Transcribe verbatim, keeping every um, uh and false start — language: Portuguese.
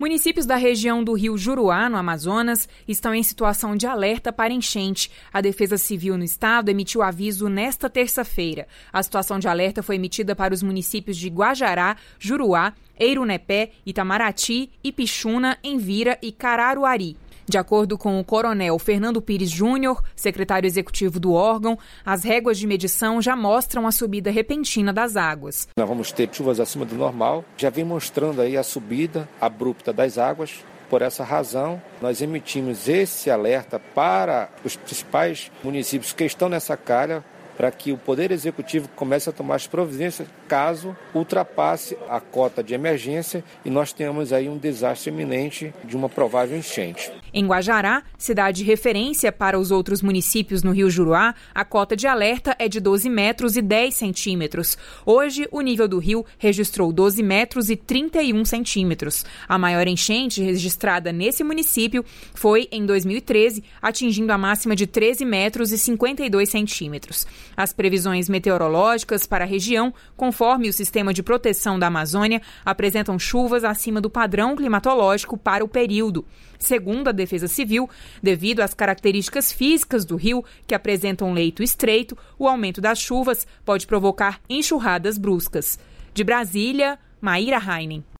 Municípios da região do Rio Juruá, no Amazonas, estão em situação de alerta para enchente. A Defesa Civil no estado emitiu aviso nesta terça-feira. A situação de alerta foi emitida para os municípios de Guajará, Juruá, Eirunepé, Itamarati, Ipixuna, Envira e Cararuari. De acordo com o coronel Fernando Pires Júnior, secretário executivo do órgão, as réguas de medição já mostram a subida repentina das águas. Nós vamos ter chuvas acima do normal, já vem mostrando aí a subida abrupta das águas. Por essa razão, nós emitimos esse alerta para os principais municípios que estão nessa calha, para que o Poder Executivo comece a tomar as providências caso ultrapasse a cota de emergência e nós tenhamos aí um desastre iminente de uma provável enchente. Em Guajará, cidade de referência para os outros municípios no Rio Juruá, a cota de alerta é de doze metros e dez centímetros. Hoje, o nível do rio registrou doze metros e trinta e um centímetros. A maior enchente registrada nesse município foi em dois mil e treze, atingindo a máxima de treze metros e cinquenta e dois centímetros. As previsões meteorológicas para a região, conforme o Sistema de Proteção da Amazônia, apresentam chuvas acima do padrão climatológico para o período. Segundo a Defesa Civil, devido às características físicas do rio, que apresentam um leito estreito, o aumento das chuvas pode provocar enxurradas bruscas. De Brasília, Maíra Heinen.